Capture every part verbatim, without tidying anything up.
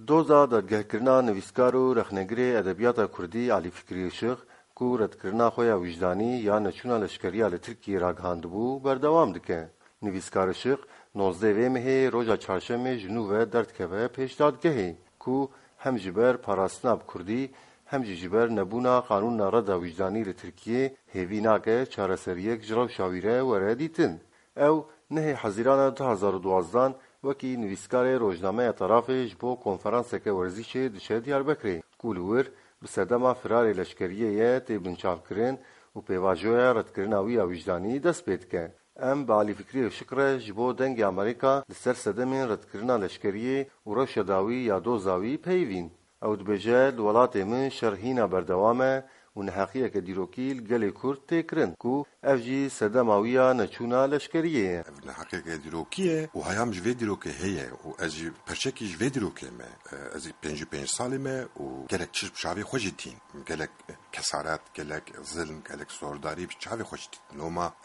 دوزا دادگهکرنا نویسکار و رخنگری ادبیات کردی علی فکری شیخ کو ردکرنا خویا وجدانی یا نچونا لشکریا لترکیه راگهاند بو بردوام دکه. نویسکار شیخ نوزده و مه روزا چهارشنبه جنوب دردکوه پیش دادگهی کو هم جبر پاراستناب کردی هم جبر نبونا قانون ردا وجدانی لترکیه هیویناکه چارەسەریەک جرو شاویره وره دیتن. او نه حزیران دو هزار و دوازده وکی نویسکار روزنامه طرافش بو کنفرانس که ورزش دشه دیاربکری کولور بسدما فرار لشکریه تیبن چاپ کرن و پیواجویا ردکرناوی وجدانی دست پید که. ام با علی فکری شکر جبو دنگ امریکا لسر سدمین ردکرنا لشکریه و روش داوی یا دوزاوی پیوین. او دبجه الولات من شرحینا بردوامه و نحقیه که دیروکیل گلی کرد تکرن کو افجی سدماویا نچونا لشکریه. نحقیه که دیروکیه و هیام جوی دیروکه هیه و از پرچکی جوی دیروکه ما از پنج پنج سالی ما و گلک چشم شاوی خوشیتین گلک کسارت گلک ظلم گلک سورداری شاوی خوشیتین نوما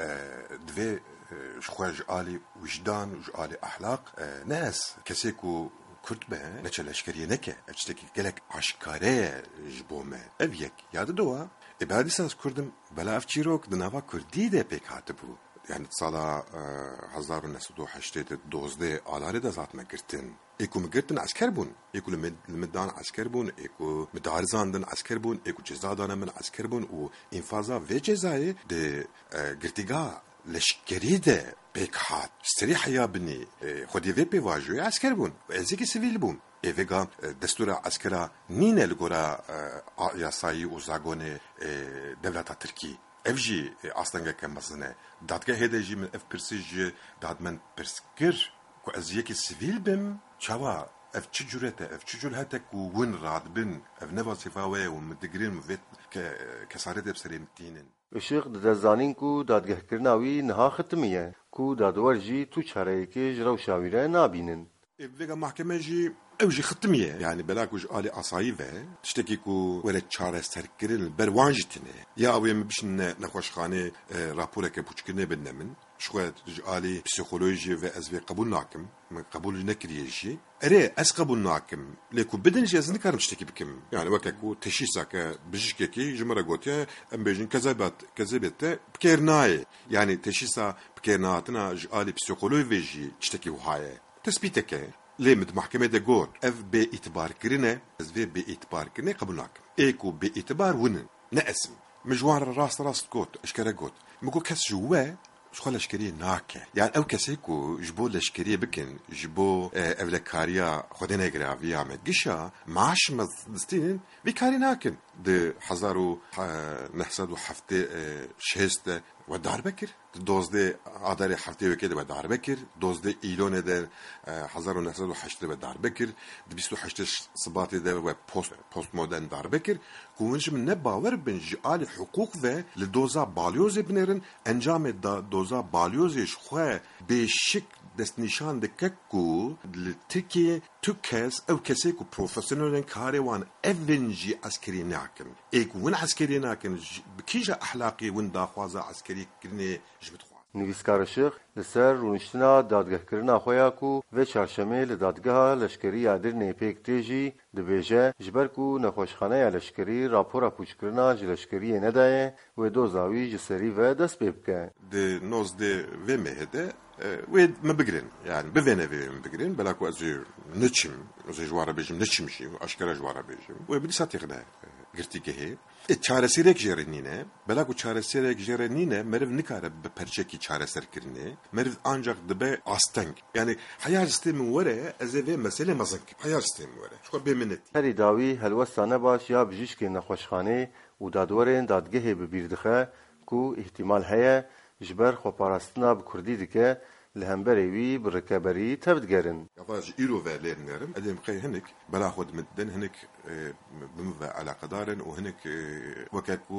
دوی خوش عالی وجدان و عالی اخلاق ناس کسی کو کرد به نچه لشکریه نکه اجتکی گلک عشکاره جبومه او یک یاد دوه ابادی ساز کردم بلا اف چیروک دناوا کردی ده پیک هاته بو یعنی سالا هزار و نهصد و هشتاد دوزده آلاره ده ذات مگرتن ایکو مگرتن عسکر بون ایکو لمدان عسکر بون ایکو مدارزاندن عسکر بون ایکو جزادان من عسکر بون و انفاظا و جزای ده گرتیگاه لشکری ده پیک هات سری حیا بنی خودی وی پی واجوی عسکر بون و ازیکی سیویل بون ایوگا دستور عسکرا نینه لگورا یاسایی و زاگون دولتا ترکی افجی اصلا که مثلا دادگاه هدیجی من اف پرسیج داد من پرسکر کو ازیکی سیویل بیم چوا اف چه جورته اف چه جورته کو ون راد بن اف نواسفاوی و مدگرین ویت کسارت بسریم تینن اشیخ دزانین کو دادگه کرناوی نها ختمیه کو دادور جی تو چاره که جرو شاویره نابینن. ویگا محکمه جی اوجی ختمیه یعنی بلاکوش آلی آسایی و تشتکی کو ولد چاره سرکرین بروانجتنه یا اویم بشن نخوشخانه راپوره که پوچکنه بنمن شوید آلی پسیکولوژی و از وی قبول ناکم من قبول نکریشی اره از قبول ناکم لیکو بدن جز نکارم تشتکی بکم یعنی وکاکو تشیسا که بجشکی کی جمره گوتیه ام بیجن کذبت کذبته بکرنای یعنی تشیسا بکرناتنا آلی پسیکولوژی تشتکی وهای تثبیت که لمد محكمة ده قول اف بي اعتبار كرنا از في بي اعتبار كرنا قبلناك ايكو بي اعتبار ونن نقسم مجوار راس راس كوت اشكرا قوت مكو كاس جوا شخول اشكريه ناكه يعني او كاسيكو جبو الاشكريه بكن جبو اولكاريا خدنا يقرا عمد قشا معاش مستين بكاري ناكن ده حزارو نحسدو حفته شهست ودار بكر دوزده آداری هفته وکیده به دار بکر دوزده ایلون در هزار و نهصد و هشت به دار بکر بیست و هشت صبات در و پست پست مدرن دار بکر کوونش من نباور بن جال حقوق و لدوزا بالیوز بنرن انجام دا دوزا بالیوزش خواه به شک دست نشان دکه کو لترکیه تو کس او کسی کو پروفسیونل کاری وان اونجی عسکری ناکن ایک ون عسکری ناکن بکیجا اخلاقی ون داخوازا عسکری کرنه نویسکار شیخ لسر رونشتنا دادگه کرنا خویا کو و چهارشنبه لدادگاه لشکری یادر نیپیک تیجی دبیجه جبر کو نخوشخانه لشکری راپورا پوچ کرنا جلشکری ندایه و دو زاوی جسری و دست بیبکه ده نوز ده و مهده و ما بگرین یعنی بوینه و ما بگرین بلاکو از نچم از جوارا بیجم نچمشی اشکرا جوارا بیجم و بلی ساتیخنه گرتی که هی چارەسەرێک ژێرنینە بەلاکو چارەسەرێک ژێرنینە مرف نکاره به پەرچێکی چارەسەرکردنێ مرف ئانجاق دەبێ ئاستەنگ یعنی حیا سیستێم وەرە ئەزێ vê مەسەلێ مەزن حیا سیستێم وەرە شخوا بێمنێت هەری داوی هەلوەستانە باش یا بژیشکی نەخۆشخانەی و دادوەرێن دادگەهێ ببیر دخە کو احتیمال هەیە ji ber xweparastina bi Kurdî dike li hemberê wî bi rikeberî tevdgerin. Yavaş îro ve lêrnerim edêm qey hinek bela xwe dimedin hinek bim ve alaqedarin û hinek weke ku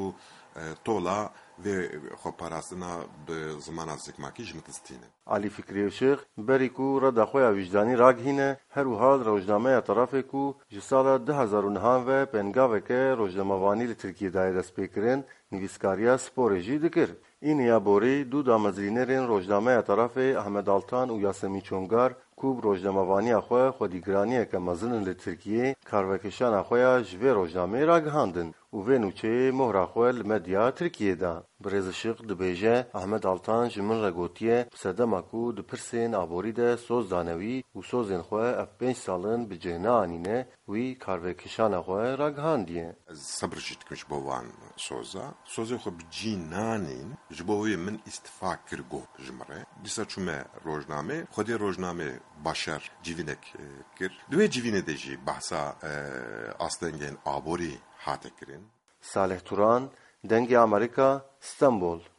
tola ve xparasına bi zamana zikmakî ji mitistîne. Ali Fikri Şık berî ku reda xwe ya wijdanî ragihîne her wiha rojnameya tarafê ku ji sala du hezar û nîhan ve pengaveke rojnamevanî li Tirkiyeyê dest pêkirin nivîskariya sporê jî dikir. Îniya borî du damezrînerên rojnameya tarafê Ahmed Altan û Yasemîn Çongar ku rojnamevaniya xwe xwedîgiraniyeke mezin li Tirkiyeyê karvekişana xwe ya ji vê rojnameyê ragihandin û vê nûçeyê mohra xwe li medya Tirkiyeyê da. Birêz Işık dibêje Ahmed Altan ji min re gotiye bi sedema ku di pirsên aborî de soz danewî û sozên xwe ev pênc salin bi cih neanîne wî karvekişana xwe ragihandiye. Ez sebr jî dikim ji bo wan soza. Sozê xwe bi cih nanîn ji bo wê min îstifa kir got ji min re. Dîsa çûme rojname, xwedê rojname başer civînek kir. Di wê civînê de jî behsa astengên aborî hate kirin. Salih Turan, Dengê Amerîka, İstanbul.